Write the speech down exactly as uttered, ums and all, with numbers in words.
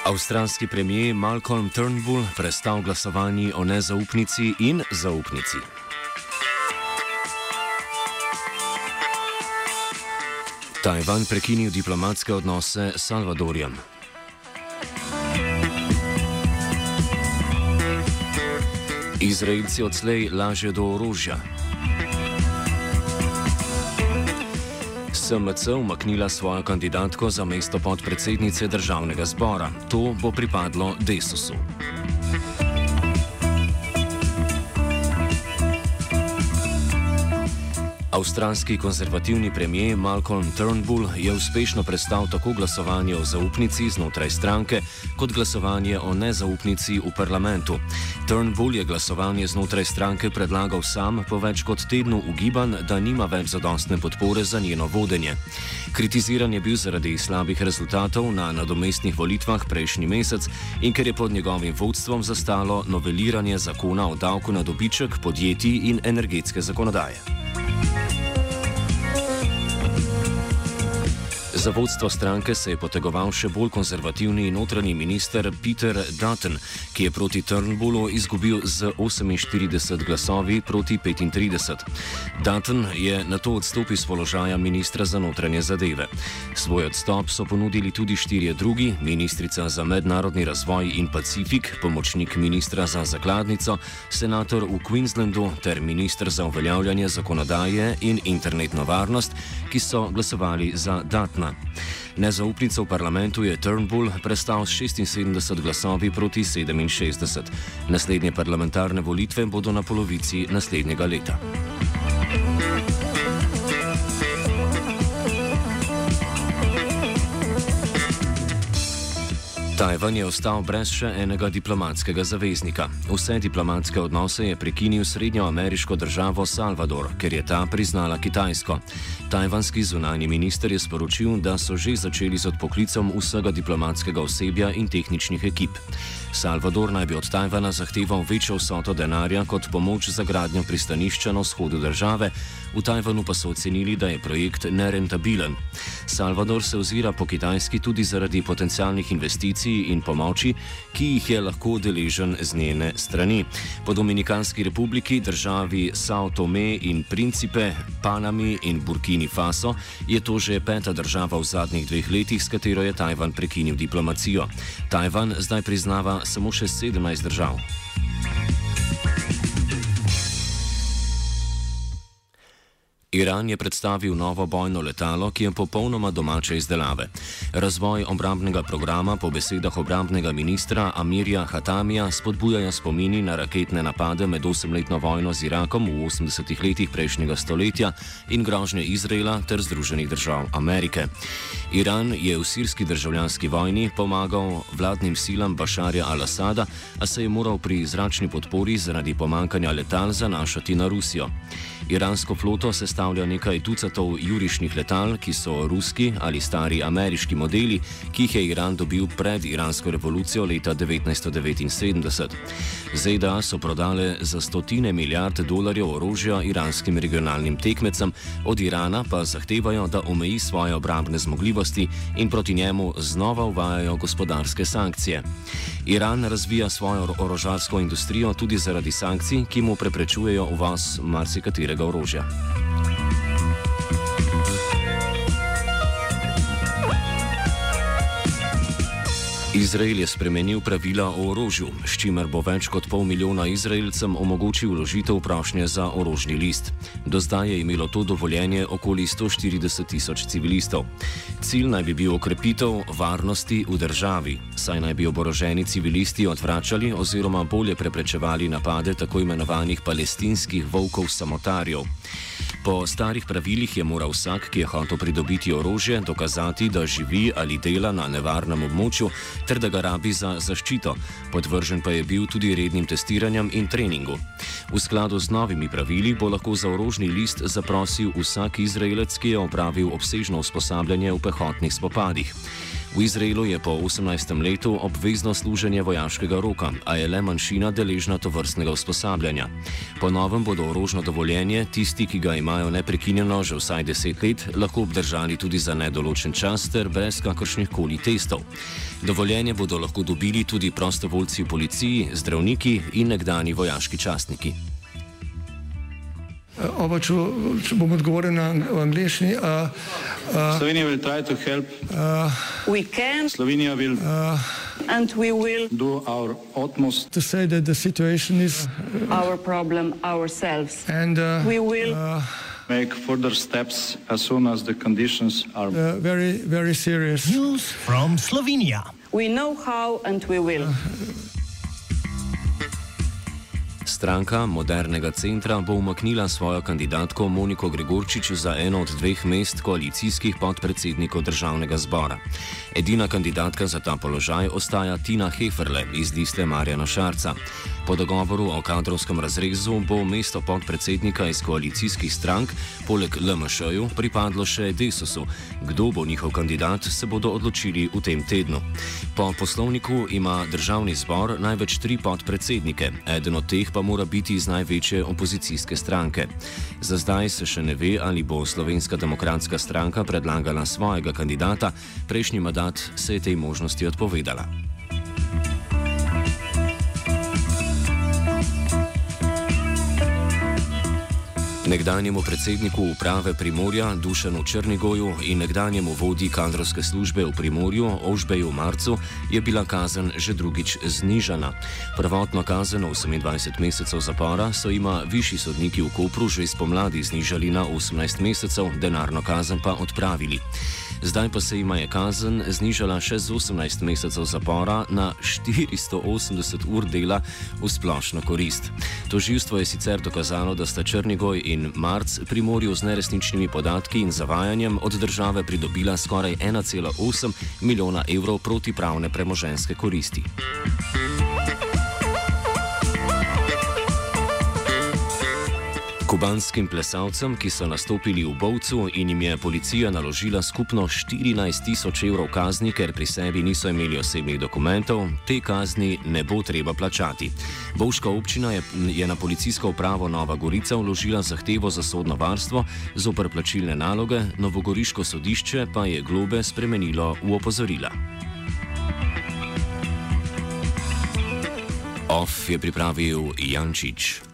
Avstralski premijer Malcolm Turnbull prestal glasovanje o nezaupnici in zaupnici. Tajvan prekinil diplomatske odnose s Salvadorjem. Izraelci odslej lažje do orožja. S M C umaknila svojo kandidatko za mesto podpredsednice državnega zbora. To bo pripadlo Desusu. Avstralski konzervativni premijer Malcolm Turnbull je uspešno prestal tako glasovanje o zaupnici znotraj stranke, kot glasovanje o nezaupnici v parlamentu. Turnbull je glasovanje znotraj stranke predlagal sam po več kot tednu ugibanj, da nima več zadostne podpore za njeno vodenje. Kritiziran je bil zaradi slabih rezultatov na nadomestnih volitvah prejšnji mesec in ker je pod njegovim vodstvom zastalo noveliranje zakona o davku na dobiček podjetij in energetske zakonodaje. Za vodstvo stranke se je potegoval še bolj konzervativni notranji minister Peter Dutton, ki je proti Turnbullu izgubil z oseminštirideset glasovi proti petintrideset. Dutton je nato odstopil z položaja ministra za notranje zadeve. Svoj odstop so ponudili tudi štirje drugi, ministrica za mednarodni razvoj in Pacifik, pomočnik ministra za zakladnico, senator v Queenslandu ter minister za uveljavljanje zakonodaje in internetno varnost, ki so glasovali za Duttona. Nezaupnico v parlamentu je Turnbull prestal s šestinsedemdeset glasovi proti sedeminšestdeset. Naslednje parlamentarne volitve bodo na polovici naslednjega leta. Tajvan je ostal brez še enega diplomatskega zaveznika. Vse diplomatske odnose je prekinil srednjoameriško državo Salvador, ker je ta priznala Kitajsko. Tajvanski zunanji minister je sporočil, da so že začeli z odpoklicom vsega diplomatskega osebja in tehničnih ekip. Salvador naj bi od Tajvana zahteval večjo vsoto denarja kot pomoč za gradnjo pristanišča na vzhodu države, v Tajvanu pa so ocenili, da je projekt nerentabilen. Salvador se ozira po Kitajski tudi zaradi potencialnih investicij in pomoči, ki jih je lahko deležen z njene strani. Po Dominikanski republiki, državi Sao Tome in Principe, Panami in Burkini Faso je to že peta država v zadnjih dveh letih, s katero je Tajvan prekinil diplomacijo. Tajvan zdaj priznava samo še sedemnajst držav. Iran je predstavil novo bojno letalo, ki je popolnoma domače izdelave. Razvoj obrambnega programa po besedah obrambnega ministra Amirja Hatamija spodbujajo spomini na raketne napade med osemletno vojno z Irakom v osemdesetih letih prejšnjega stoletja in grožnje Izraela ter Združenih držav Amerike. Iran je v sirski državljanski vojni pomagal vladnim silam Bašarja al-Asada, a se je moral pri zračni podpori zaradi pomankanja letal zanašati na Rusijo. Iransko floto sestavlja nekaj ducatov jurišnih letal, ki so ruski ali stari ameriški modeli, ki jih je Iran dobil pred iransko revolucijo leta devetnajststo devetinsedemdeset. Z Z D A so prodale za stotine milijard dolarjev orožja iranskim regionalnim tekmecem, od Irana pa zahtevajo, da omeji svoje obrambne zmogljivosti in proti njemu znova uvajajo gospodarske sankcije. Iran razvija svojo orožarsko industrijo tudi zaradi sankcij, ki mu preprečujejo uvoz marsikaterega orožja. Izrael je spremenil pravila o orožju, s čimer bo več kot pol milijona Izraelcem omogočil vložitev prošnje za orožni list. Do zdaj je imelo to dovoljenje okoli sto štirideset tisoč civilistov. Cilj naj bi bil okrepitev varnosti v državi, saj naj bi oboroženi civilisti odvračali oziroma bolje preprečevali napade tako imenovanih palestinskih volkov samotarjev. Po starih pravilih je moral vsak, ki je hotel pridobiti orožje, dokazati, da živi ali dela na nevarnem območju, ter da ga rabi za zaščito, podvržen pa je bil tudi rednim testiranjem in treningu. V skladu z novimi pravili bo lahko za orožni list zaprosil vsak Izraelec, ki je opravil obsežno usposabljanje v pehotnih spopadih. V Izraelu je po osemnajstem letu obvezno služenje vojaškega roka, a je le manjšina deležna tovrstnega usposabljanja. Po novem bodo orožno dovoljenje tisti, ki ga imajo neprekinjeno že vsaj deset let, lahko obdržali tudi za nedoločen čas ter brez kakršnih koli testov. Dovoljenje bodo lahko dobili tudi prostovoljci v policiji, zdravniki in nekdani vojaški častniki. Oba, če, če bom odgovoril na angliški. Uh, uh, Slovenija will try to help. Uh, we can. Slovenija will. Uh, and we will. Do our utmost. To say that the situation is. Uh, our problem ourselves. And uh, we will. Uh, make further steps as soon as the conditions are. Uh, very, very serious. News from Slovenia. We know how and we will. Uh, Stranka Modernega centra bo umaknila svojo kandidatko Moniko Gregorčič za eno od dveh mest koalicijskih podpredsednikov državnega zbora. Edina kandidatka za ta položaj ostaja Tina Heferle iz liste Marjana Šarca. Po dogovoru o kadrovskem razrezu bo mesto podpredsednika iz koalicijskih strank poleg L M Š-ju pripadlo še Desusu. Kdo bo njihov kandidat, se bodo odločili v tem tednu. Po poslovniku ima državni zbor največ tri podpredsednike, eden od teh pa mora biti iz največje opozicijske stranke. Za zdaj se še ne ve, ali bo Slovenska demokratska stranka predlagala svojega kandidata, prejšnji mandat se je tej možnosti odpovedala. Nekdanjemu predsedniku uprave Primorja Dušanu Črnigoju in nekdanjemu vodji kadrovske službe v Primorju Ožbeju Marcu je bila kazen že drugič znižana. Prvotno kazen osemindvajset mesecev zapora so jima višji sodniki v Kopru že spomladi znižali na osemnajst mesecev, denarno kazen pa odpravili. Zdaj pa se jima je kazen znižala še z osemnajst mesecev zapora na štiristo osemdeset ur dela v splošno korist. Tožilstvo je sicer dokazalo, da sta Črnigoj in Marc Primorju z neresničnimi podatki in zavajanjem od države pridobila skoraj ena cela osem milijona evrov protipravne premoženjske koristi. Kubanskim plesalcem, ki so nastopili v Bovcu in jim je policija naložila skupno štirinajst tisoč evrov kazni, ker pri sebi niso imeli osebnih dokumentov, te kazni ne bo treba plačati. Bovška občina je, je na policijsko upravo Nova Gorica vložila zahtevo za sodno varstvo zoper plačilne naloge, novogoriško sodišče pa je globe spremenilo v opozorila. Off je pripravil Jančič.